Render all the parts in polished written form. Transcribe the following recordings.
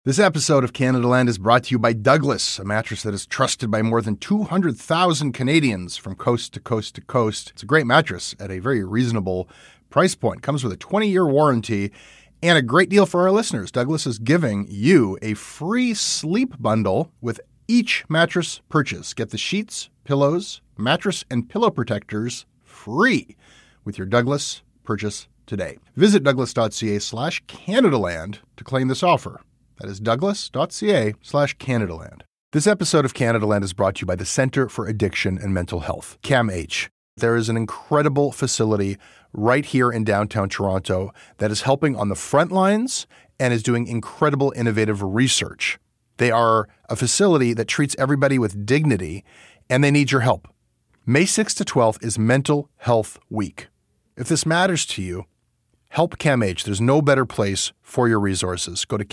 This episode of Canada Land is brought to you by Douglas, a mattress that is trusted by more than 200,000 Canadians from coast to coast to coast. It's a great mattress at a very reasonable price point. Comes with a 20-year warranty and a great deal for our listeners. Douglas is giving you a free sleep bundle with each mattress purchase. Get the sheets, pillows, mattress, and pillow protectors free with your Douglas purchase today. Visit douglas.ca/CanadaLand to claim this offer. That is douglas.ca/CanadaLand. This episode of Canada Land is brought to you by the Centre for Addiction and Mental Health, CAMH. There is an incredible facility right here in downtown Toronto that is helping on the front lines and is doing incredible innovative research. They are a facility that treats everybody with dignity, and they need your help. May 6th to 12th is Mental Health Week. If this matters to you, help CAMH. There's no better place for your resources. Go to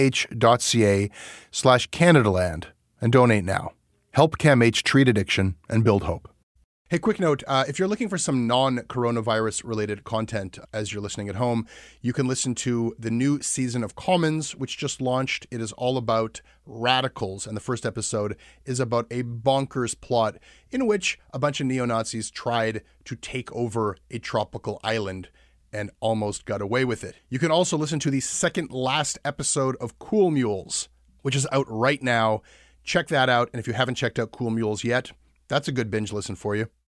camh.ca/CanadaLand and donate now. Help CAMH treat addiction and build hope. Hey, quick note. If you're looking for some non-coronavirus related content as you're listening at home, you can listen to the new season of Commons, which just launched. It is all about radicals, and the first episode is about a bonkers plot in which a bunch of neo-Nazis tried to take over a tropical island and almost got away with it. You can also listen to the second last episode of Cool Mules, which is out right now. Check that out. And if you haven't checked out Cool Mules yet, that's a good binge listen for you.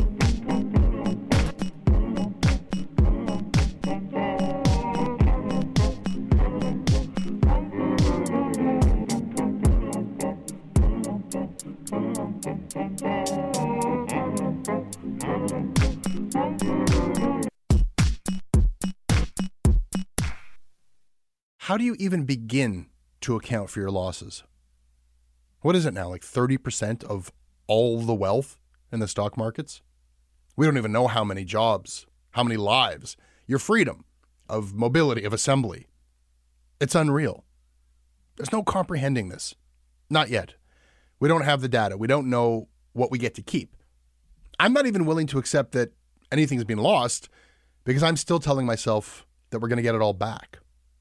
How do you even begin to account for your losses? What is it now, like 30% of all the wealth in the stock markets? We don't even know how many jobs, how many lives, your freedom of mobility, of assembly. It's unreal. There's no comprehending this. Not yet. We don't have the data. We don't know what we get to keep. I'm not even willing to accept that anything's been lost because I'm still telling myself that we're going to get it all back.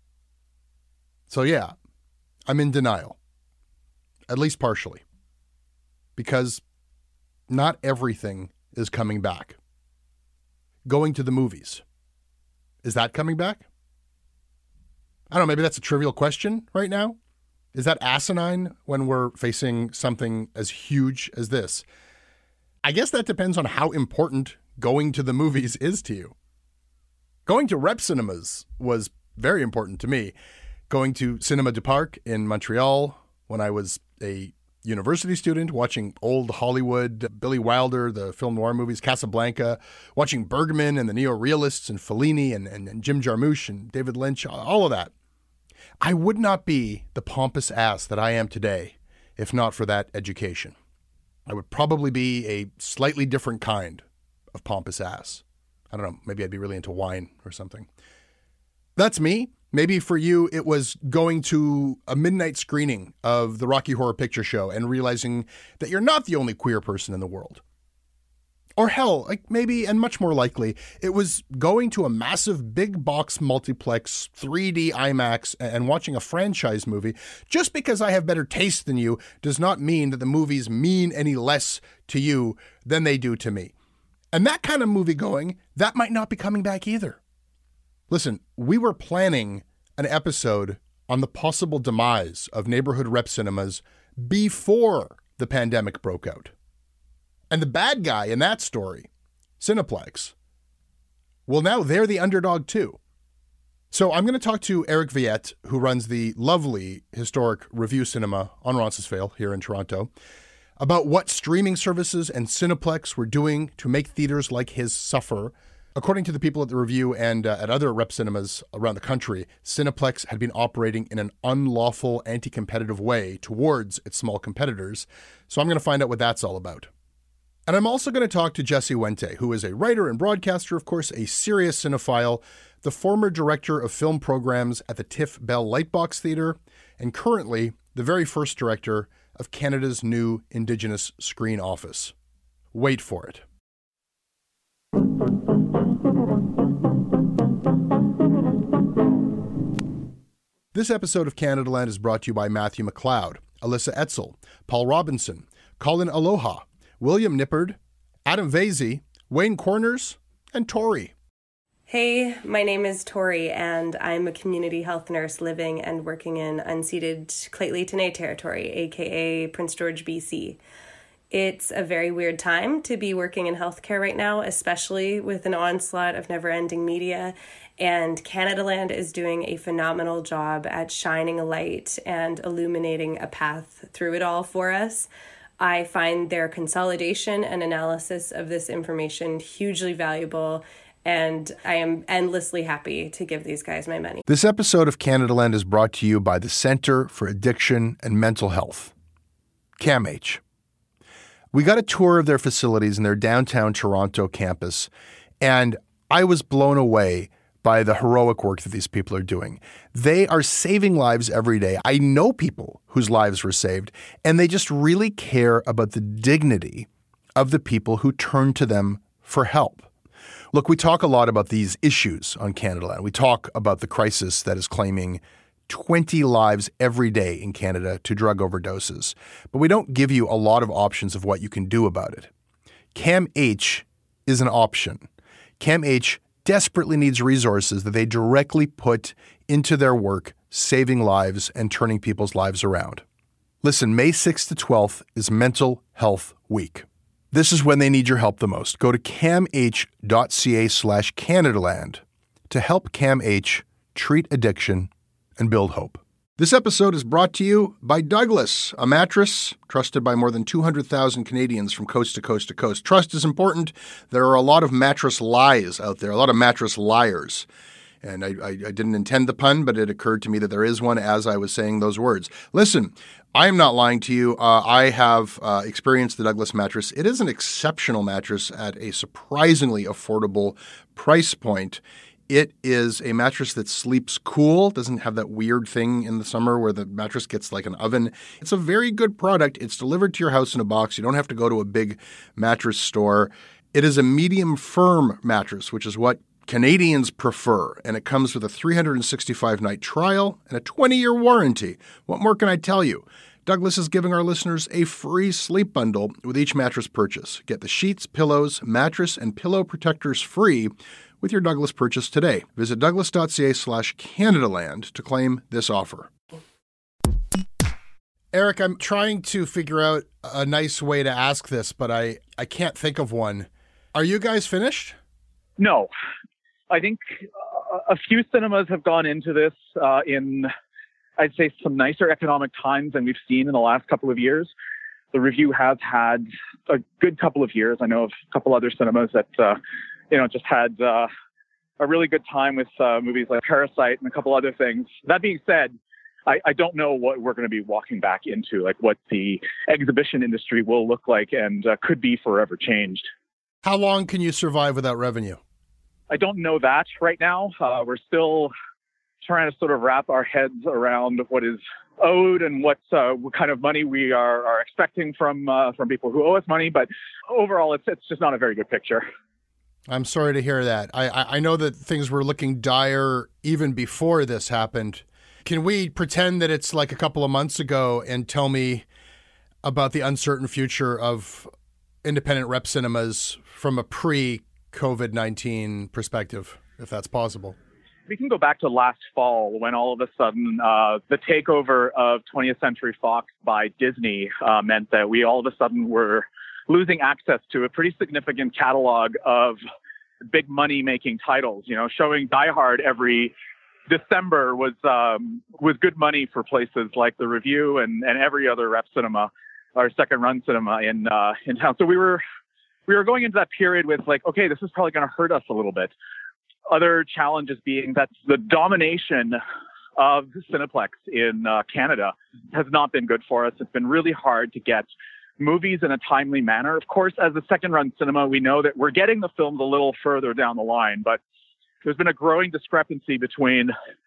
So yeah, I'm in denial, at least partially, because not everything is coming back. Going to the movies, is that coming back? I don't know, maybe that's a trivial question right now. Is that asinine when we're facing something as huge as this? I guess that depends on how important going to the movies is to you. Going to rep cinemas was very important to me. Going to Cinema du Parc in Montreal when I was a university student, watching old Hollywood, Billy Wilder, the film noir movies, Casablanca, watching Bergman and the neo-realists and Fellini and Jim Jarmusch and David Lynch, all of that. I would not be the pompous ass that I am today if not for that education. I would probably be a slightly different kind of pompous ass. I don't know, maybe I'd be really into wine or something. That's me. Maybe for you, it was going to a midnight screening of the Rocky Horror Picture Show and realizing that you're not the only queer person in the world. Or hell, like maybe, and much more likely, it was going to a massive big box multiplex 3D IMAX and watching a franchise movie. Just because I have better taste than you does not mean that the movies mean any less to you than they do to me. And that kind of movie going, that might not be coming back either. Listen, we were planning an episode on the possible demise of neighborhood rep cinemas before the pandemic broke out. And the bad guy in that story, Cineplex, well, now they're the underdog too. So I'm going to talk to Eric Viette, who runs the lovely historic Revue Cinema on Roncesvalles here in Toronto, about what streaming services and Cineplex were doing to make theaters like his suffer. According to the people at the Review and at other rep cinemas around the country, Cineplex had been operating in an unlawful, anti-competitive way towards its small competitors. So I'm going to find out what that's all about. And I'm also going to talk to Jesse Wente, who is a writer and broadcaster, of course, a serious cinephile, the former director of film programs at the Tiff Bell Lightbox Theatre, and currently the very first director of Canada's new Indigenous Screen Office. Wait for it. This episode of Canadaland is brought to you by Matthew McLeod, Alyssa Etzel, Paul Robinson, Colin Aloha, William Nippard, Adam Vasey, Wayne Corners, and Tori. Hey, my name is Tori, and I'm a community health nurse living and working in unceded Lheidli territory, aka Prince George, BC. It's a very weird time to be working in healthcare right now, especially with an onslaught of never-ending media, and Canadaland is doing a phenomenal job at shining a light and illuminating a path through it all for us. I find their consolidation and analysis of this information hugely valuable, and I am endlessly happy to give these guys my money. This episode of Canadaland is brought to you by the Centre for Addiction and Mental Health, CAMH. We got a tour of their facilities in their downtown Toronto campus, and I was blown away by the heroic work that these people are doing. They are saving lives every day. I know people whose lives were saved, and they just really care about the dignity of the people who turn to them for help. Look, we talk a lot about these issues on Canadaland. We talk about the crisis that is claiming 20 lives every day in Canada to drug overdoses. But we don't give you a lot of options of what you can do about it. CAMH is an option. CAMH desperately needs resources that they directly put into their work, saving lives and turning people's lives around. Listen, May 6th to 12th is Mental Health Week. This is when they need your help the most. Go to camh.ca/Canadaland to help CAMH treat addiction and build hope. This episode is brought to you by Douglas, a mattress trusted by more than 200,000 Canadians from coast to coast to coast. Trust is important. There are a lot of mattress lies out there, a lot of mattress liars. And I didn't intend the pun, but it occurred to me that there is one as I was saying those words. Listen, I am not lying to you. I have experienced the Douglas mattress. It is an exceptional mattress at a surprisingly affordable price point. It is a mattress that sleeps cool, doesn't have that weird thing in the summer where the mattress gets like an oven. It's a very good product. It's delivered to your house in a box. You don't have to go to a big mattress store. It is a medium firm mattress, which is what Canadians prefer, and it comes with a 365-night trial and a 20-year warranty. What more can I tell you? Douglas is giving our listeners a free sleep bundle with each mattress purchase. Get the sheets, pillows, mattress, and pillow protectors free with your Douglas purchase today. Visit douglas.ca/Canadaland to claim this offer. Eric, I'm trying to figure out a nice way to ask this, but I can't think of one. Are you guys finished? No. I think a few cinemas have gone into this in, I'd say, some nicer economic times than we've seen in the last couple of years. The Review has had a good couple of years. I know of a couple other cinemas that, just had a really good time with movies like Parasite and a couple other things. That being said, I don't know what we're going to be walking back into, like what the exhibition industry will look like and could be forever changed. How long can you survive without revenue? I don't know that right now. We're still trying to sort of wrap our heads around what is owed and what kind of money we are expecting from people who owe us money. But overall, it's just not a very good picture. I'm sorry to hear that. I know that things were looking dire even before this happened. Can we pretend that it's like a couple of months ago and tell me about the uncertain future of independent rep cinemas from a pre-COVID-19 perspective, if that's possible? We can go back to last fall when all of a sudden the takeover of 20th Century Fox by Disney meant that we all of a sudden were losing access to a pretty significant catalog of big money-making titles. You know, showing Die Hard every December was good money for places like the Review and every other rep cinema or second-run cinema in town. So we were going into that period with like, okay, this is probably going to hurt us a little bit. Other challenges being that the domination of Cineplex in Canada has not been good for us. It's been really hard to get movies in a timely manner. Of course, as a second-run cinema, we know that we're getting the films a little further down the line, but there's been a growing discrepancy between,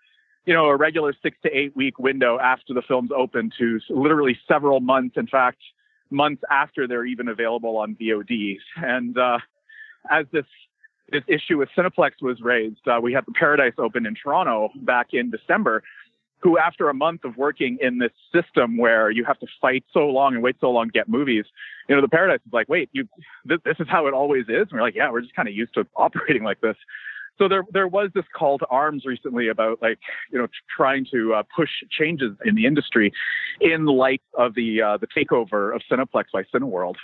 a regular 6 to 8 week window after the film's open to literally several months, in fact, months after they're even available on VOD. And as this issue with Cineplex was raised, we had the Paradise open in Toronto back in December. who after a month of working in this system where you have to fight so long and wait so long to get movies, the Paradise is like, wait, this is how it always is? And we're like, yeah, we're just kind of used to operating like this. So there was this call to arms recently about trying to push changes in the industry in light of the takeover of Cineplex by Cineworld.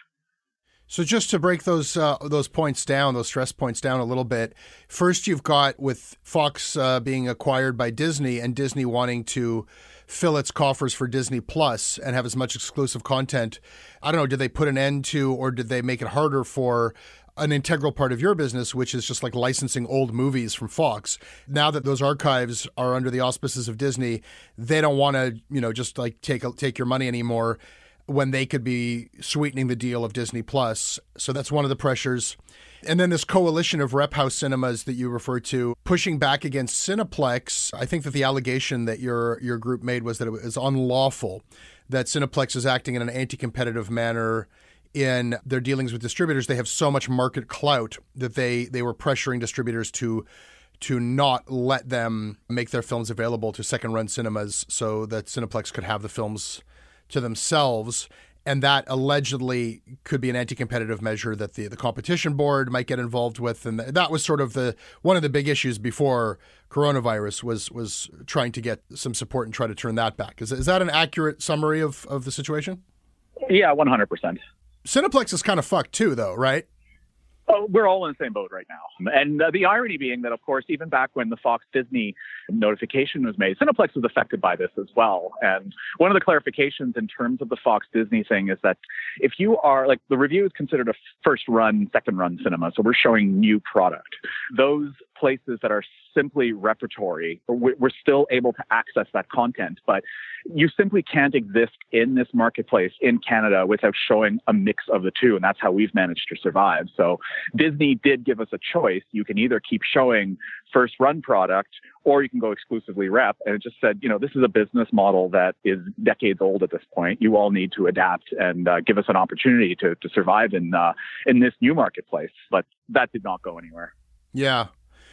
So just to break those points down, those stress points down a little bit, first you've got with Fox being acquired by Disney and Disney wanting to fill its coffers for Disney Plus and have as much exclusive content. I don't know, did they put an end to, or did they make it harder for an integral part of your business, which is just like licensing old movies from Fox? Now that those archives are under the auspices of Disney, they don't want to, just like take your money anymore, when they could be sweetening the deal of Disney Plus. So that's one of the pressures. And then this coalition of rep house cinemas that you referred to pushing back against Cineplex. I think that the allegation that your group made was that it was unlawful, that Cineplex is acting in an anti-competitive manner in their dealings with distributors. They have so much market clout that they were pressuring distributors to not let them make their films available to second-run cinemas so that Cineplex could have the films to themselves, and that allegedly could be an anti-competitive measure that the competition board might get involved with, and that was sort of one of the big issues before coronavirus was trying to get some support and try to turn that back. Is that an accurate summary of the situation? Yeah, 100%. Cineplex is kind of fucked too, though, right? Oh, we're all in the same boat right now. And the irony being that, of course, even back when the Fox Disney notification was made, Cineplex was affected by this as well. And one of the clarifications in terms of the Fox Disney thing is that if you are, like, the review is considered a first run, second run cinema. So we're showing new product. Those places that are simply repertory, we're still able to access that content, but you simply can't exist in this marketplace in Canada without showing a mix of the two. And that's how we've managed to survive. So Disney did give us a choice. You can either keep showing first run product or you can go exclusively rep. And it just said, this is a business model that is decades old at this point. You all need to adapt and give us an opportunity to survive in this new marketplace. But that did not go anywhere. Yeah.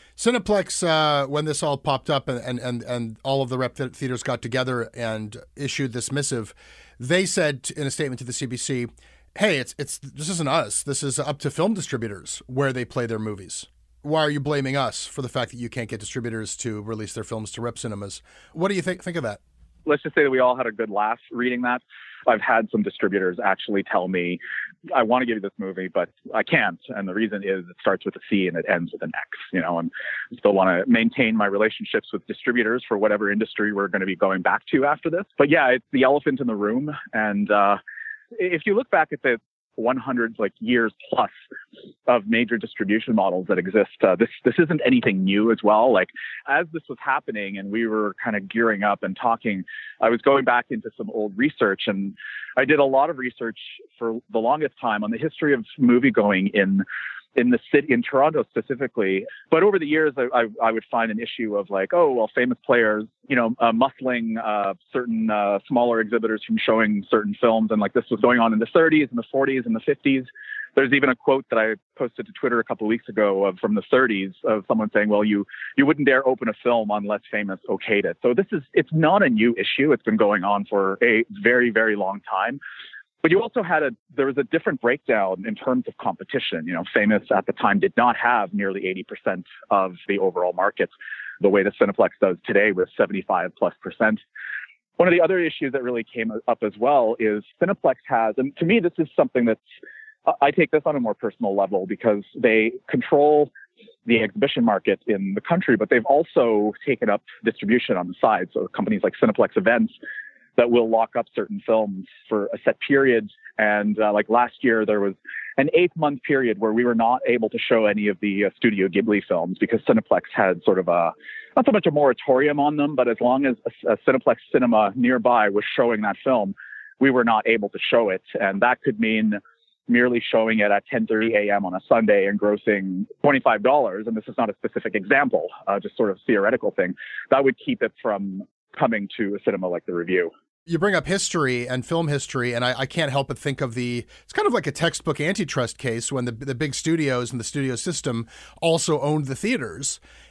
Cineplex, when this all popped up and all of the rep theaters got together and issued this missive, they said in a statement to the CBC, hey, this isn't us. This is up to film distributors where they play their movies. Why are you blaming us for the fact that you can't get distributors to release their films to rep cinemas? What do you think of that? Let's just say that we all had a good laugh reading that. I've had some distributors actually tell me, I want to give you this movie, but I can't. And the reason is it starts with a C and it ends with an X, and I still want to maintain my relationships with distributors for whatever industry we're going to be going back to after this. But yeah, it's the elephant in the room. And if you look back at the 100 years plus of major distribution models that exist. This isn't anything new as well. Like, as this was happening and we were kind of gearing up and talking, I was going back into some old research, and I did a lot of research for the longest time on the history of movie going in the city, in Toronto specifically. But over the years, I would find an issue of famous players, muscling certain smaller exhibitors from showing certain films. And this was going on in the 30s and the 40s and the 50s. There's even a quote that I posted to Twitter a couple of weeks ago from the 30s of someone saying, well, you wouldn't dare open a film unless famous okayed it. So it's not a new issue. It's been going on for a very, very long time. But you also there was a different breakdown in terms of competition. Famous at the time did not have nearly 80% of the overall market the way that Cineplex does today with 75+%. One of the other issues that really came up as well is Cineplex has, and to me, this is something that's, I take this on a more personal level because they control the exhibition market in the country, but they've also taken up distribution on the side. So companies like Cineplex Events that will lock up certain films for a set period. And last year, there was an 8-month period where we were not able to show any of the Studio Ghibli films because Cineplex had sort of not so much a moratorium on them, but as long as a Cineplex cinema nearby was showing that film, we were not able to show it. And that could mean merely showing it at 10:30 a.m. on a Sunday and grossing $25. And this is not a specific example, just sort of theoretical thing. That would keep it from coming to a cinema like the Review. You bring up history and film history, and I can't help but think of it's kind of like a textbook antitrust case when the big studios and the studio system also owned the theaters.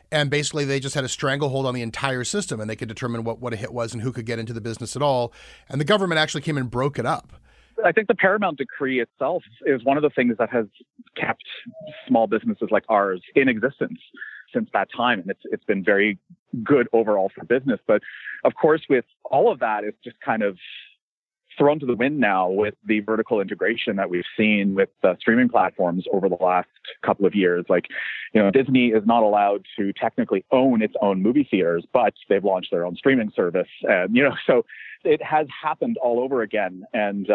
And basically, they just had a stranglehold on the entire system, and they could determine what a hit was and who could get into the business at all. And the government actually came and broke it up. I think the Paramount Decree itself is one of the things that has kept small businesses like ours in existence since that time. And it's been very good overall for business. But of course, with all of that, it's just kind of thrown to the wind now with the vertical integration that we've seen with streaming platforms over the last couple of years. Like, Disney is not allowed to technically own its own movie theaters, but they've launched their own streaming service. And, so it has happened all over again. And,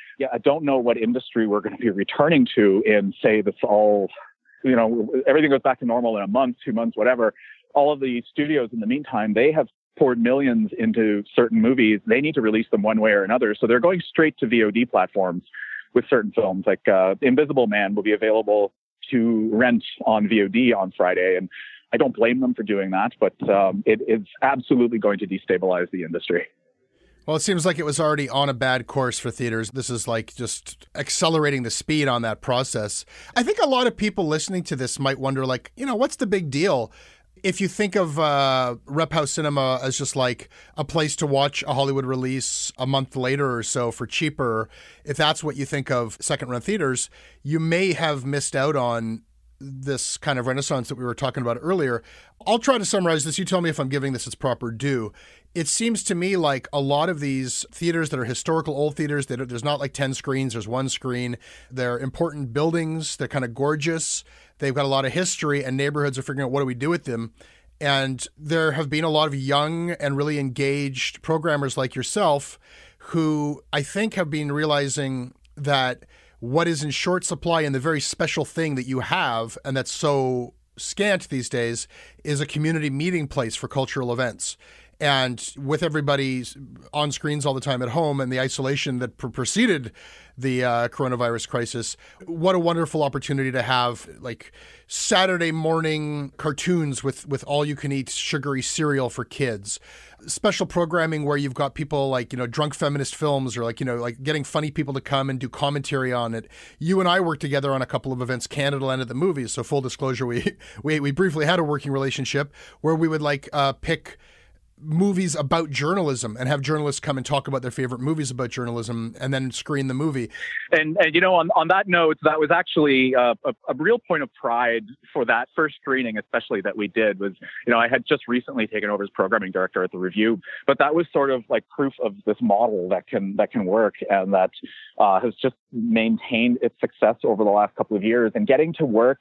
I don't know what industry we're going to be returning to in, say, this all, everything goes back to normal in a month, 2 months, whatever. All of the studios in the meantime, they have poured millions into certain movies. They need to release them one way or another. So they're going straight to VOD platforms with certain films. Like Invisible Man will be available to rent on VOD on Friday. And I don't blame them for doing that, but it is absolutely going to destabilize the industry. Well, it seems like it was already on a bad course for theaters. This is like just accelerating the speed on that process. I think a lot of people listening to this might wonder, like, what's the big deal? If you think of Rep House Cinema as just like a place to watch a Hollywood release a month later or so for cheaper, if that's what you think of second-run theaters, you may have missed out on this kind of renaissance that we were talking about earlier. I'll try to summarize this. You tell me if I'm giving this its proper due. It seems to me like a lot of these theaters that are historical old theaters, there's not like 10 screens, there's one screen. They're important buildings. They're kind of gorgeous. They've got a lot of history, and neighborhoods are figuring out what do we do with them. And there have been a lot of young and really engaged programmers like yourself who I think have been realizing that what is in short supply and the very special thing that you have, and that's so scant these days, is a community meeting place for cultural events. And with everybody on screens all the time at home and the isolation that preceded the coronavirus crisis, what a wonderful opportunity to have like Saturday morning cartoons with all-you-can-eat sugary cereal for kids. Special programming where you've got people like, drunk feminist films or like getting funny people to come and do commentary on it. You and I worked together on a couple of events, Canada Land at the Movies. So full disclosure, we briefly had a working relationship where we would pick movies about journalism and have journalists come and talk about their favorite movies about journalism and then screen the movie. And on that note, that was actually a real point of pride for that first screening, especially that we did was, I had just recently taken over as programming director at the Review, but that was sort of like proof of this model that can work and that has just maintained its success over the last couple of years, and getting to work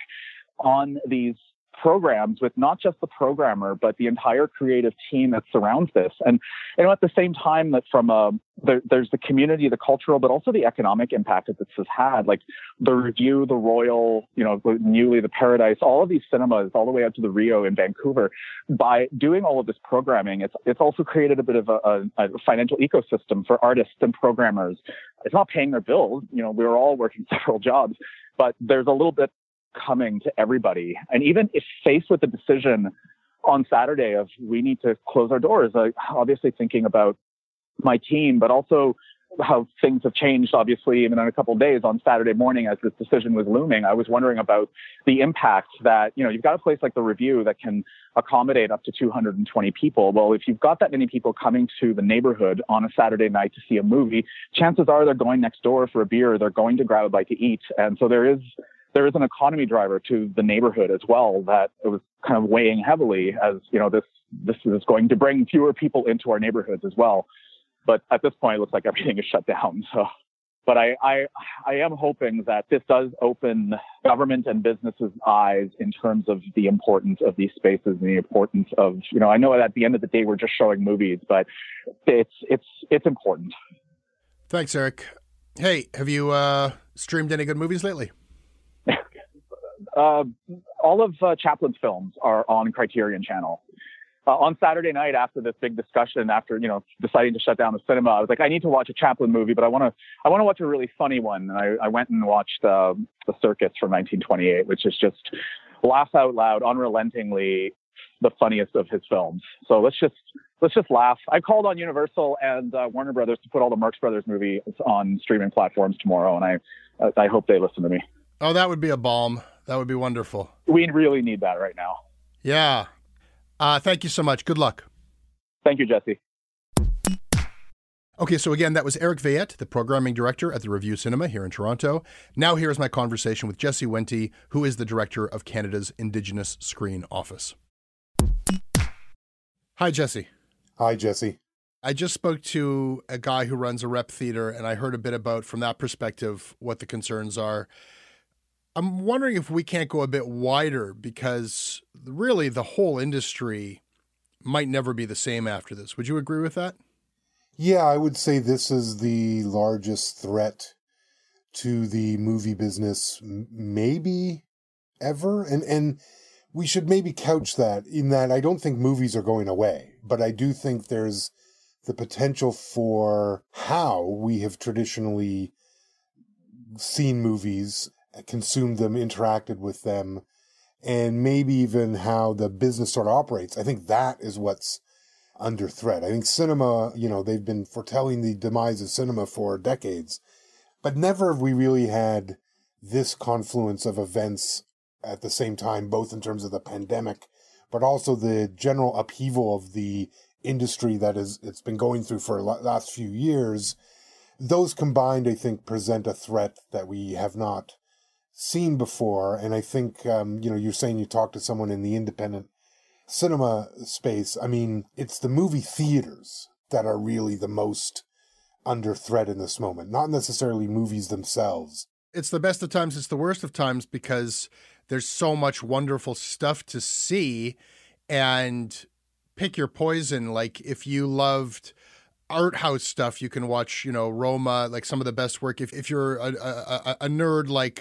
on these programs with not just the programmer, but the entire creative team that surrounds this. And, at the same time that there's the community, the cultural, but also the economic impact that this has had, like the Review, the Royal, newly the Paradise, all of these cinemas, all the way up to the Rio in Vancouver. By doing all of this programming, it's also created a bit of a financial ecosystem for artists and programmers. It's not paying their bills. We're all working several jobs, but there's a little bit coming to everybody. And even if faced with the decision on Saturday of we need to close our doors, obviously thinking about my team, but also how things have changed, obviously, even in a couple of days. On Saturday morning, as this decision was looming, I was wondering about the impact that, you've got a place like the Review that can accommodate up to 220 people. Well, if you've got that many people coming to the neighborhood on a Saturday night to see a movie, chances are they're going next door for a beer, they're going to grab a bite to eat. And so there is an economy driver to the neighborhood as well that it was kind of weighing heavily as, this is going to bring fewer people into our neighborhoods as well. But at this point, it looks like everything is shut down. So, but I am hoping that this does open government and businesses' eyes in terms of the importance of these spaces and the importance of, I know at the end of the day, we're just showing movies, but it's important. Thanks, Eric. Hey, have you streamed any good movies lately? All of Chaplin's films are on Criterion Channel. On Saturday night, after this big discussion, after deciding to shut down the cinema, I was like, I need to watch a Chaplin movie, but I want to watch a really funny one. And I went and watched The Circus from 1928, which is just laugh out loud, unrelentingly the funniest of his films. So let's just laugh. I called on Universal and Warner Brothers to put all the Marx Brothers movies on streaming platforms tomorrow, and I hope they listen to me. Oh, that would be a balm. That would be wonderful. We really need that right now. Yeah. Thank you so much. Good luck. Thank you, Jesse. Okay, so again, that was Eric Veillette, the programming director at the Revue Cinema here in Toronto. Now here's my conversation with Jesse Wente, who is the director of Canada's Indigenous Screen Office. Hi, Jesse. Hi, Jesse. I just spoke to a guy who runs a rep theater, and I heard a bit about, from that perspective, what the concerns are. I'm wondering if we can't go a bit wider, because really the whole industry might never be the same after this. Would you agree with that? Yeah, I would say this is the largest threat to the movie business maybe ever. And we should maybe couch that in that I don't think movies are going away, but I do think there's the potential for how we have traditionally seen movies, consumed them, interacted with them, and maybe even how the business sort of operates. I think that is what's under threat. I think cinema, they've been foretelling the demise of cinema for decades, but never have we really had this confluence of events at the same time, both in terms of the pandemic, but also the general upheaval of the industry that it's been going through for the last few years. Those combined, I think, present a threat that we have not seen before. And I think, you're saying you talked to someone in the independent cinema space. I mean, it's the movie theaters that are really the most under threat in this moment, not necessarily movies themselves. It's the best of times, it's the worst of times, because there's so much wonderful stuff to see, and pick your poison. Like, if you loved art house stuff, you can watch, Roma, like some of the best work. If you're a nerd like,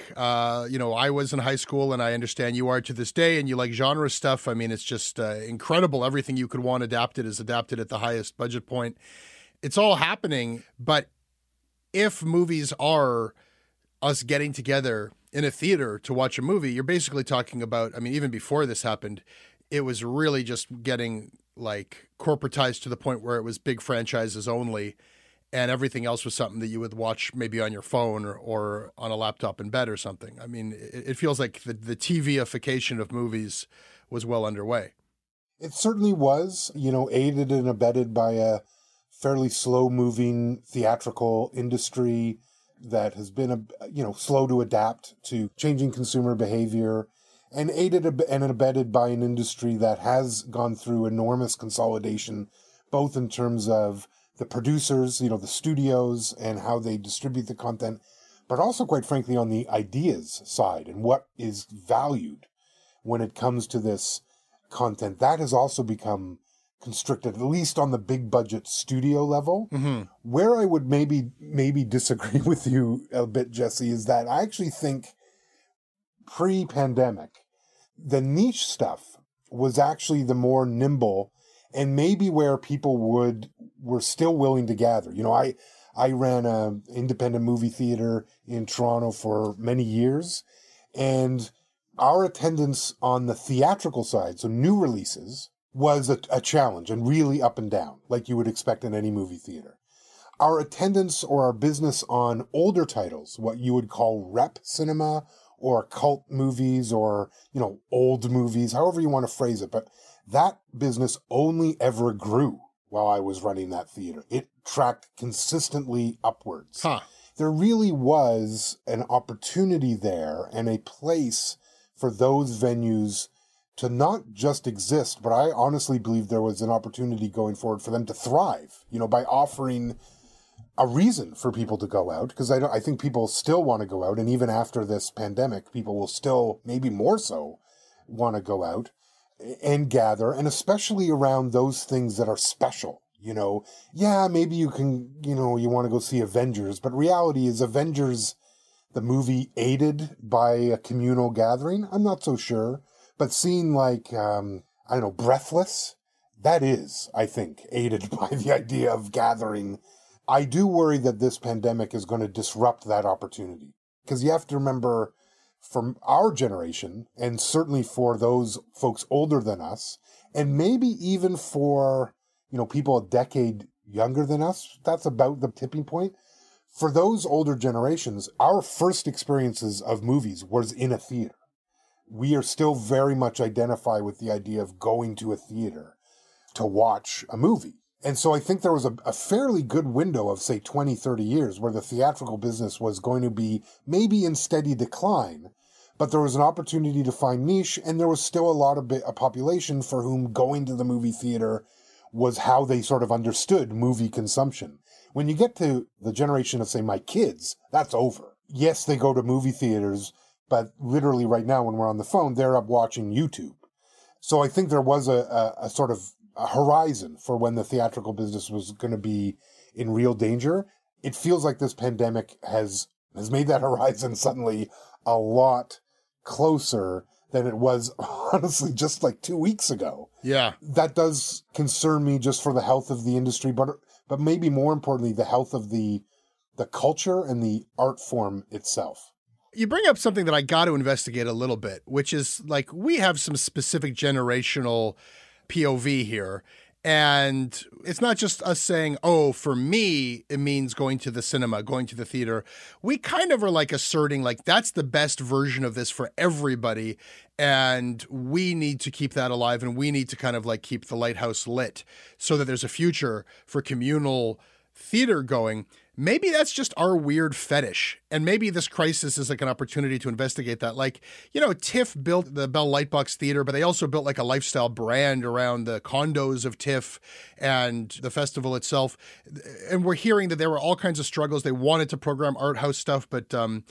I was in high school, and I understand you are to this day, and you like genre stuff, I mean, it's just incredible. Everything you could want adapted is adapted at the highest budget point. It's all happening. But if movies are us getting together in a theater to watch a movie, you're basically talking about, I mean, even before this happened, it was really just getting like corporatized to the point where it was big franchises only, and everything else was something that you would watch maybe on your phone or on a laptop in bed or something. I mean, it feels like the TV-ification of movies was well underway. It certainly was, aided and abetted by a fairly slow-moving theatrical industry that has been, slow to adapt to changing consumer behavior, and aided and abetted by an industry that has gone through enormous consolidation, both in terms of the producers, the studios, and how they distribute the content, but also, quite frankly, on the ideas side and what is valued when it comes to this content. That has also become constricted, at least on the big budget studio level. Mm-hmm. Where I would maybe disagree with you a bit, Jesse, is that I actually think pre-pandemic, the niche stuff was actually the more nimble, and maybe where people were still willing to gather. I ran an independent movie theater in Toronto for many years, and our attendance on the theatrical side, so new releases, was a challenge, and really up and down, like you would expect in any movie theater. Our attendance or our business on older titles, what you would call rep cinema, or cult movies, or, old movies, however you want to phrase it. But that business only ever grew while I was running that theater. It tracked consistently upwards. Huh. There really was an opportunity there and a place for those venues to not just exist, but I honestly believe there was an opportunity going forward for them to thrive, by offering a reason for people to go out, because I think people still want to go out, and even after this pandemic, people will still, maybe more so, want to go out and gather, and especially around those things that are special. Maybe you can, you want to go see Avengers, but reality is Avengers, the movie, aided by a communal gathering? I'm not so sure, but seeing Breathless, that is, I think, aided by the idea of gathering. I do worry that this pandemic is going to disrupt that opportunity, because you have to remember, from our generation, and certainly for those folks older than us, and maybe even for, people a decade younger than us, that's about the tipping point. For those older generations, our first experiences of movies was in a theater. we are still very much identify with the idea of going to a theater to watch a movie. And so I think there was a fairly good window of, say, 20, 30 years where the theatrical business was going to be maybe in steady decline, but there was an opportunity to find niche, and there was still a population for whom going to the movie theater was how they sort of understood movie consumption. When you get to the generation of, say, my kids, that's over. Yes, they go to movie theaters, but literally right now when we're on the phone, they're up watching YouTube. So I think there was a sort of a horizon for when the theatrical business was going to be in real danger. It feels like this pandemic has made that horizon suddenly a lot closer than it was, honestly, just like 2 weeks ago. Yeah. That does concern me just for the health of the industry, but maybe more importantly, the health of the culture and the art form itself. You bring up something that I got to investigate a little bit, which is like we have some specific generational POV here. And it's not just us saying, oh, for me, it means going to the cinema, going to the theater. We kind of are like asserting like that's the best version of this for everybody. And we need to keep that alive, and we need to kind of like keep the lighthouse lit so that there's a future for communal theater going. Maybe that's just our weird fetish. And maybe this crisis is like an opportunity to investigate that. Like, you know, TIFF built the Bell Lightbox Theater, but they also built like a lifestyle brand around the condos of TIFF and the festival itself. And we're hearing that there were all kinds of struggles. They wanted to program art house stuff, but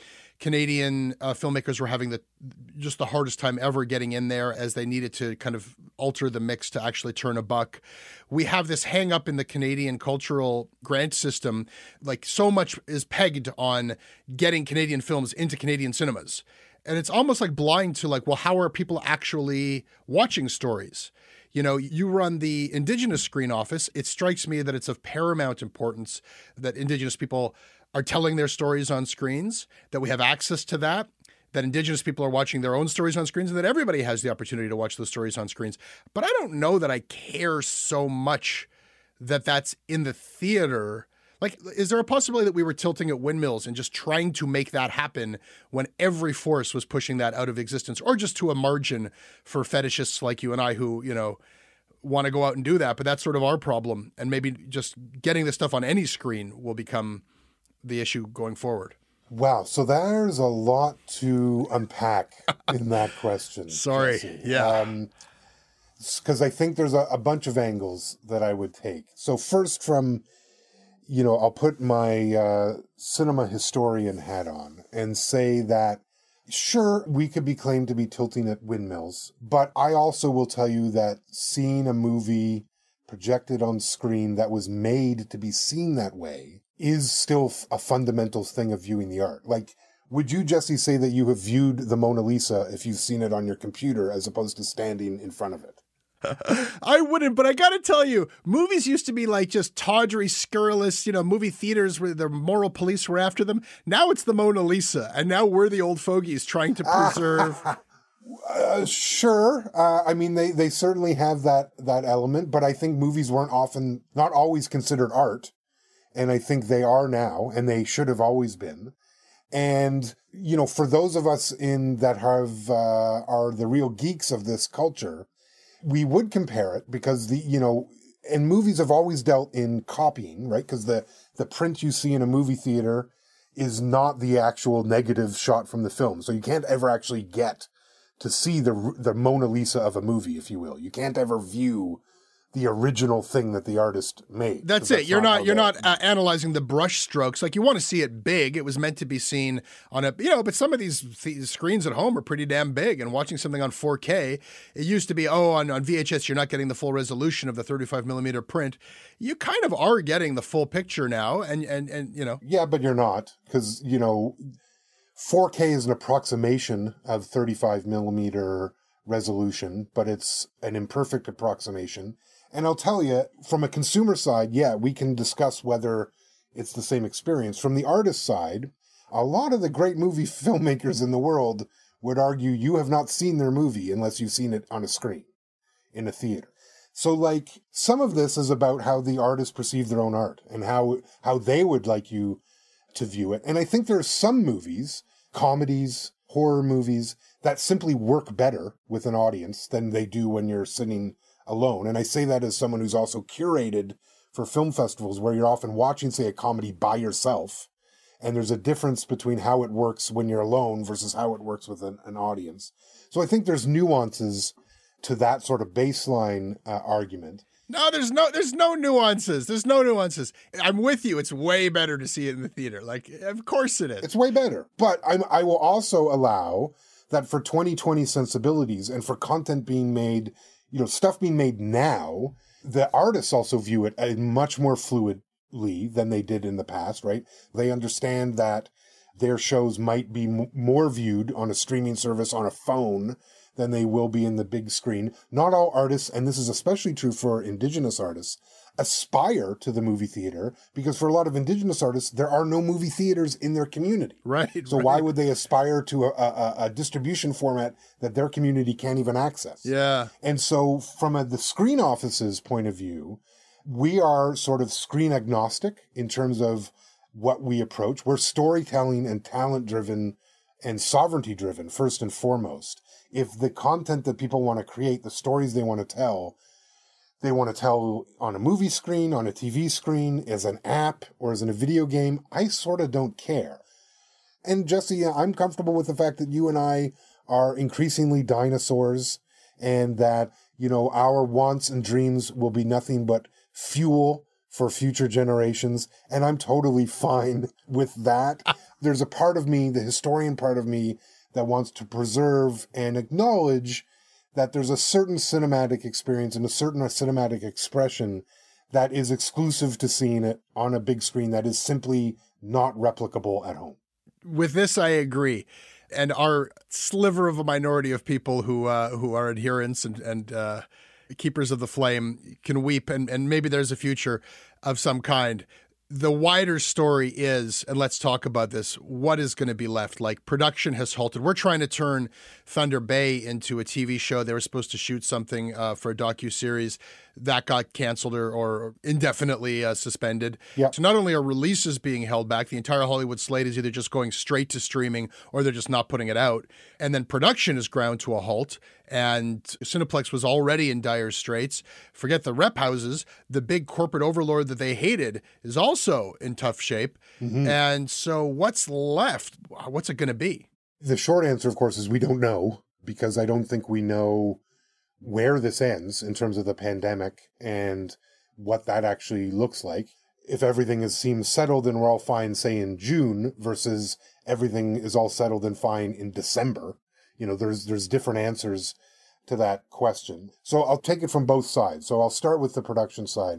Canadian filmmakers were having just the hardest time ever getting in there as they needed to kind of alter the mix to actually turn a buck. We have this hang up in the Canadian cultural grant system. Like so much is pegged on getting Canadian films into Canadian cinemas. And it's almost like blind to like, well, how are people actually watching stories? You know, you run the Indigenous Screen Office. It strikes me that it's of paramount importance that Indigenous people are telling their stories on screens, that we have access to that Indigenous people are watching their own stories on screens, and that everybody has the opportunity to watch those stories on screens. But I don't know that I care so much that that's in the theater. Like, is there a possibility that we were tilting at windmills and just trying to make that happen when every force was pushing that out of existence, or just to a margin for fetishists like you and I who, you know, want to go out and do that? But that's sort of our problem. And maybe just getting this stuff on any screen will become the issue going forward. Wow. So there's a lot to unpack in that question. Sorry. Jesse. Yeah. Because I think there's a bunch of angles that I would take. So first from, you know, I'll put my cinema historian hat on and say that, sure, we could be claimed to be tilting at windmills, but I also will tell you that seeing a movie projected on screen that was made to be seen that way is still a fundamental thing of viewing the art. Like, would you, Jesse, say that you have viewed the Mona Lisa if you've seen it on your computer as opposed to standing in front of it? I wouldn't, but I got to tell you, movies used to be like just tawdry, scurrilous, you know, movie theaters where the moral police were after them. Now it's the Mona Lisa, and now we're the old fogies trying to preserve. Sure. I mean, they certainly have that element, but I think movies weren't not always considered art. And I think they are now, and they should have always been. And, you know, for those of us that are the real geeks of this culture, we would compare it because and movies have always dealt in copying, right? Because the print you see in a movie theater is not the actual negative shot from the film. So you can't ever actually get to see the Mona Lisa of a movie, if you will. You can't ever view the original thing that the artist made. That's it. You're not analyzing the brush strokes. Like, you want to see it big. It was meant to be seen on but some of these screens at home are pretty damn big, and watching something on 4K, it used to be, on VHS, you're not getting the full resolution of the 35 millimeter print. You kind of are getting the full picture now. And you know. Yeah, but you're not, because, 4K is an approximation of 35 millimeter resolution, but it's an imperfect approximation. And I'll tell you, from a consumer side, yeah, we can discuss whether it's the same experience. From the artist side, a lot of the great movie filmmakers in the world would argue you have not seen their movie unless you've seen it on a screen in a theater. So, like, some of this is about how the artists perceive their own art and how they would like you to view it. And I think there are some movies, comedies, horror movies, that simply work better with an audience than they do when you're sitting alone. And I say that as someone who's also curated for film festivals where you're often watching, say, a comedy by yourself. And there's a difference between how it works when you're alone versus how it works with an audience. So I think there's nuances to that sort of baseline argument. No, there's no nuances. There's no nuances. I'm with you. It's way better to see it in the theater. Like, of course it is. It's way better. But I will also allow that for 2020 sensibilities and for content being made, stuff being made now, the artists also view it much more fluidly than they did in the past, right? They understand that their shows might be more viewed on a streaming service on a phone than they will be in the big screen. Not all artists, and this is especially true for Indigenous artists, aspire to the movie theater, because for a lot of Indigenous artists, there are no movie theaters in their community. Right. So why would they aspire to a distribution format that their community can't even access? Yeah. And so from the screen office's point of view, we are sort of screen agnostic in terms of what we approach. We're storytelling and talent-driven and sovereignty-driven, first and foremost. If the content that people want to create, the stories they want to tell on a movie screen, on a TV screen, as an app, or as in a video game, I sort of don't care. And Jesse, I'm comfortable with the fact that you and I are increasingly dinosaurs, and that, our wants and dreams will be nothing but fuel for future generations. And I'm totally fine with that. There's a part of me, the historian part of me, that wants to preserve and acknowledge that there's a certain cinematic experience and a certain cinematic expression that is exclusive to seeing it on a big screen that is simply not replicable at home. With this, I agree. And our sliver of a minority of people who are adherents and keepers of the flame can weep, and maybe there's a future of some kind. The wider story is, and let's talk about this, what is going to be left? Like, production has halted. We're trying to turn Thunder Bay into a TV show. They were supposed to shoot something for a docuseries. That got canceled or indefinitely suspended. Yep. So not only are releases being held back, the entire Hollywood slate is either just going straight to streaming or they're just not putting it out. And then production is ground to a halt. And Cineplex was already in dire straits. Forget the rep houses. The big corporate overlord that they hated is also in tough shape. Mm-hmm. And so what's left? What's it going to be? The short answer, of course, is we don't know, because I don't think we know where this ends in terms of the pandemic and what that actually looks like. If everything seems settled and we're all fine, say in June, versus everything is all settled and fine in December, there's different answers to that question. So I'll take it from both sides. So I'll start with the production side.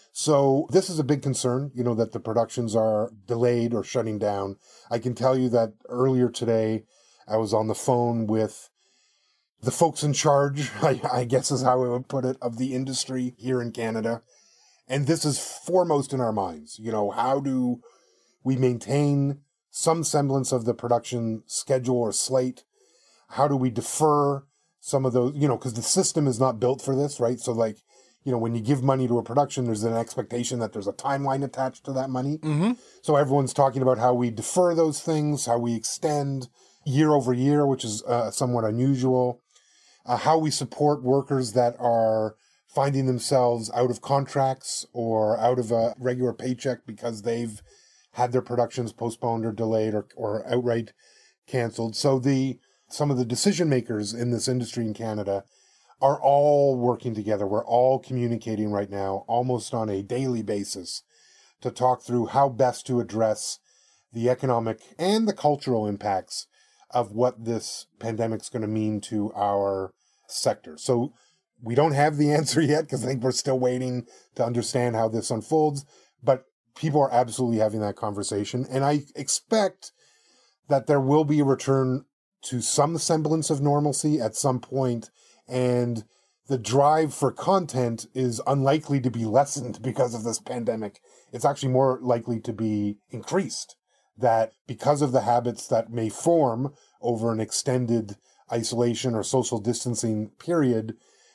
So this is a big concern, that the productions are delayed or shutting down. I can tell you that earlier today, I was on the phone with the folks in charge, I guess is how I would put it, of the industry here in Canada. And this is foremost in our minds. How do we maintain some semblance of the production schedule or slate? How do we defer some of those, because the system is not built for this, right? So when you give money to a production, there's an expectation that there's a timeline attached to that money. Mm-hmm. So everyone's talking about how we defer those things, how we extend year over year, which is somewhat unusual. How we support workers that are finding themselves out of contracts or out of a regular paycheck because they've had their productions postponed or delayed or outright canceled. So some of the decision makers in this industry in Canada are all working together. We're all communicating right now, almost on a daily basis, to talk through how best to address the economic and the cultural impacts of what this pandemic's going to mean to our sector. So we don't have the answer yet, because I think we're still waiting to understand how this unfolds, but people are absolutely having that conversation. And I expect that there will be a return to some semblance of normalcy at some point, and the drive for content is unlikely to be lessened because of this pandemic. It's actually more likely to be increased. That because of the habits that may form over an extended isolation or social distancing period,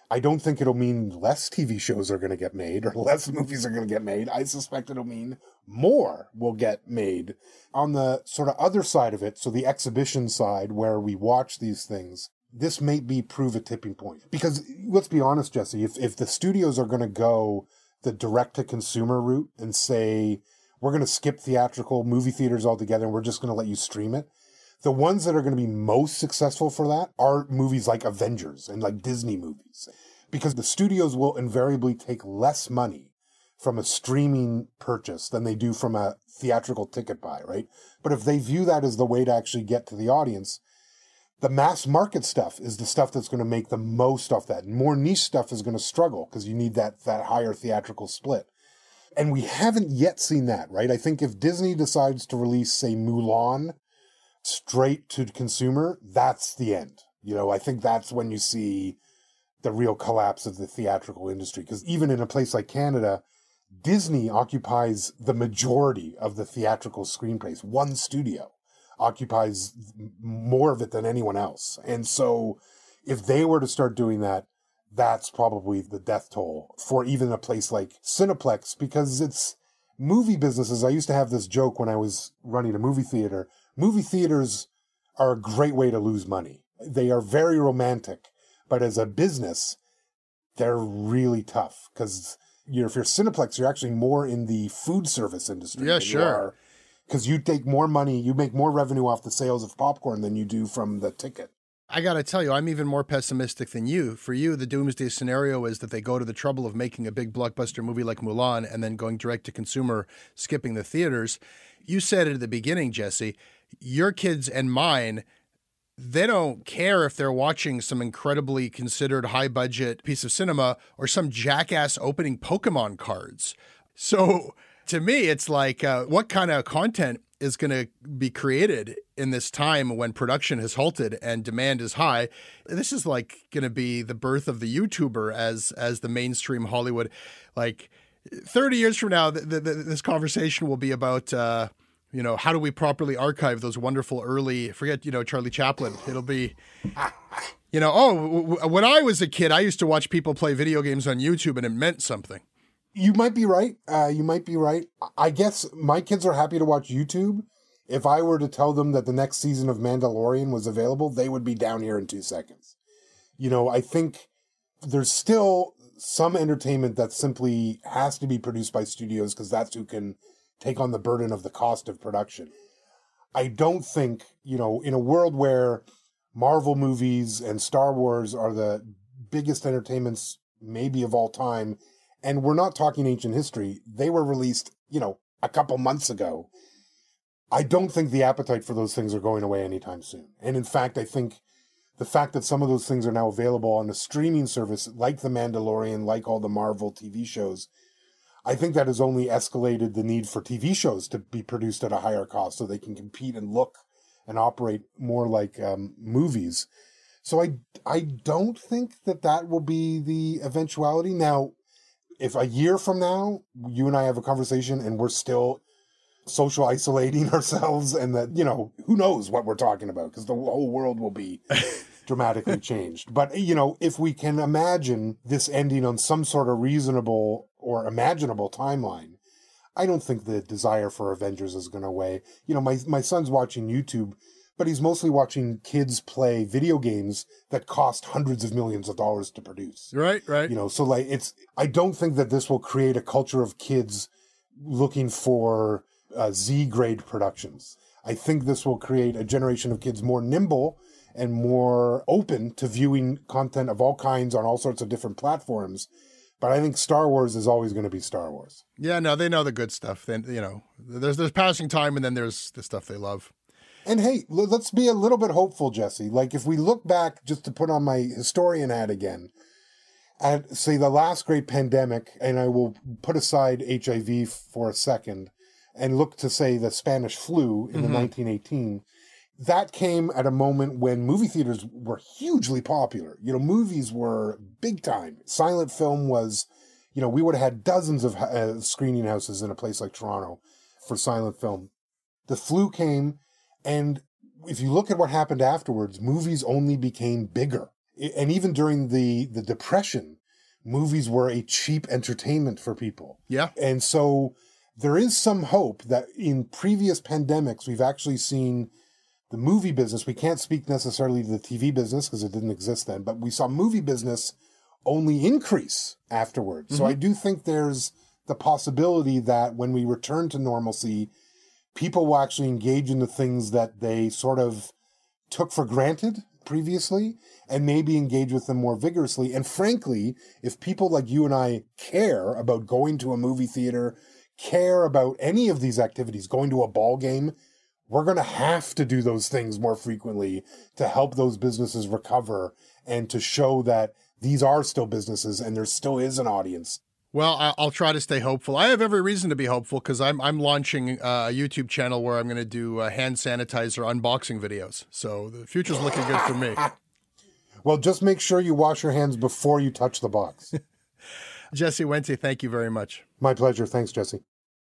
I don't think it'll mean less TV shows are going to get made or less movies are going to get made. I suspect it'll mean more will get made. On the sort of other side of it, so the exhibition side where we watch these things, this may prove a tipping point. Because let's be honest, Jesse, if the studios are going to go the direct-to-consumer route and say, we're going to skip theatrical movie theaters altogether and we're just going to let you stream it, the ones that are going to be most successful for that are movies like Avengers and like Disney movies. Because the studios will invariably take less money from a streaming purchase than they do from a theatrical ticket buy, right? But if they view that as the way to actually get to the audience, the mass market stuff is the stuff that's going to make the most off that. More niche stuff is going to struggle because you need that higher theatrical split. And we haven't yet seen that, right? I think if Disney decides to release, say, Mulan straight to consumer, that's the end. You know, I think that's when you see the real collapse of the theatrical industry. Because even in a place like Canada, Disney occupies the majority of the theatrical screen place. One studio occupies more of it than anyone else. And so if they were to start doing that, that's probably the death toll for even a place like Cineplex, because it's movie businesses. I used to have this joke when I was running a movie theater. Movie theaters are a great way to lose money. They are very romantic, but as a business, they're really tough because if you're Cineplex, you're actually more in the food service industry. Yeah, sure. Because you take more money, you make more revenue off the sales of popcorn than you do from the ticket. I got to tell you, I'm even more pessimistic than you. For you, the doomsday scenario is that they go to the trouble of making a big blockbuster movie like Mulan and then going direct to consumer, skipping the theaters. You said it at the beginning, Jesse, your kids and mine, they don't care if they're watching some incredibly considered high budget piece of cinema or some jackass opening Pokemon cards. So to me, it's like, what kind of content is going to be created in this time when production has halted and demand is high? This is like going to be the birth of the YouTuber as the mainstream Hollywood. Like 30 years from now, this conversation will be about, how do we properly archive those wonderful early, forget, Charlie Chaplin. It'll be, when I was a kid, I used to watch people play video games on YouTube and it meant something. You might be right. I guess my kids are happy to watch YouTube. If I were to tell them that the next season of Mandalorian was available, they would be down here in 2 seconds. I think there's still some entertainment that simply has to be produced by studios because that's who can take on the burden of the cost of production. I don't think, in a world where Marvel movies and Star Wars are the biggest entertainments maybe of all time, and we're not talking ancient history, they were released, a couple months ago. I don't think the appetite for those things are going away anytime soon. And in fact, I think the fact that some of those things are now available on a streaming service like The Mandalorian, like all the Marvel TV shows, I think that has only escalated the need for TV shows to be produced at a higher cost so they can compete and look and operate more like movies. So I don't think that will be the eventuality. Now, if a year from now, you and I have a conversation and we're still social isolating ourselves and that, who knows what we're talking about because the whole world will be dramatically changed. But, if we can imagine this ending on some sort of reasonable or imaginable timeline, I don't think the desire for Avengers is going to away. My son's watching YouTube, but he's mostly watching kids play video games that cost hundreds of millions of dollars to produce. Right. So I don't think that this will create a culture of kids looking for Z-grade productions. I think this will create a generation of kids more nimble and more open to viewing content of all kinds on all sorts of different platforms. But I think Star Wars is always going to be Star Wars. Yeah, no, they know the good stuff. Then, there's passing time and then there's the stuff they love. And hey, let's be a little bit hopeful, Jesse. Like if we look back, just to put on my historian hat again, at say the last great pandemic, and I will put aside HIV for a second and look to say the Spanish flu in the 1918, that came at a moment when movie theaters were hugely popular. Movies were big time. Silent film was, we would have had dozens of screening houses in a place like Toronto for silent film. The flu came, and if you look at what happened afterwards, movies only became bigger. And even during the Depression, movies were a cheap entertainment for people. Yeah. And so there is some hope that in previous pandemics, we've actually seen the movie business. We can't speak necessarily to the TV business because it didn't exist then, but we saw movie business only increase afterwards. So I do think there's the possibility that when we return to normalcy, people will actually engage in the things that they sort of took for granted previously and maybe engage with them more vigorously. And frankly, if people like you and I care about going to a movie theater, care about any of these activities, going to a ball game, we're going to have to do those things more frequently to help those businesses recover and to show that these are still businesses and there still is an audience. Well, I'll try to stay hopeful. I have every reason to be hopeful because I'm launching a YouTube channel where I'm going to do hand sanitizer unboxing videos. So the future's looking good for me. Well, just make sure you wash your hands before you touch the box. Jesse Wente, thank you very much. My pleasure. Thanks, Jesse.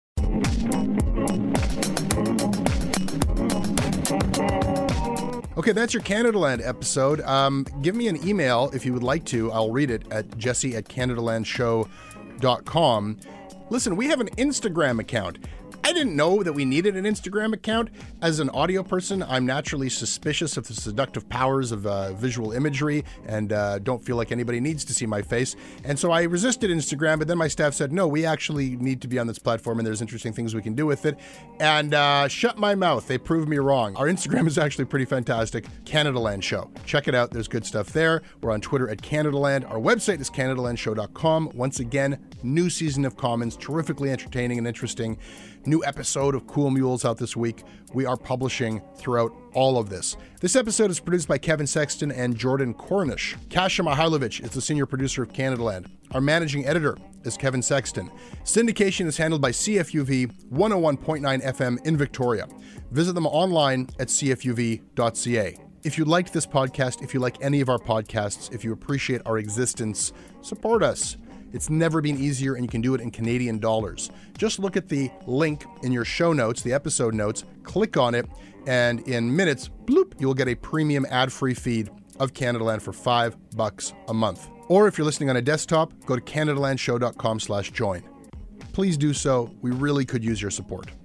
Okay, that's your Canadaland episode. Give me an email if you would like to. I'll read it at jesse@canadalandshow.com. Listen, we have an Instagram account. I didn't know that we needed an Instagram account. As an audio person, I'm naturally suspicious of the seductive powers of visual imagery and don't feel like anybody needs to see my face. And so I resisted Instagram, but then my staff said, no, we actually need to be on this platform and there's interesting things we can do with it. And shut my mouth. They proved me wrong. Our Instagram is actually pretty fantastic. Canadaland Show. Check it out. There's good stuff there. We're on Twitter at Canadaland. Our website is CanadaLandShow.com. Once again, new season of Commons. Terrifically entertaining and interesting. New episode of Cool Mules out this week. We are publishing throughout all of this. This episode is produced by Kevin Sexton and Jordan Cornish. Kasia Mihailovic is the senior producer of Canadaland. Our managing editor is Kevin Sexton. Syndication is handled by CFUV 101.9 FM in Victoria. Visit them online at cfuv.ca. If you liked this podcast, if you like any of our podcasts, if you appreciate our existence, support us. It's never been easier, and you can do it in Canadian dollars. Just look at the link in your show notes, the episode notes, click on it, and in minutes, bloop, you'll get a premium ad-free feed of Canadaland for $5 a month. Or if you're listening on a desktop, go to CanadaLandShow.com/join. Please do so. We really could use your support.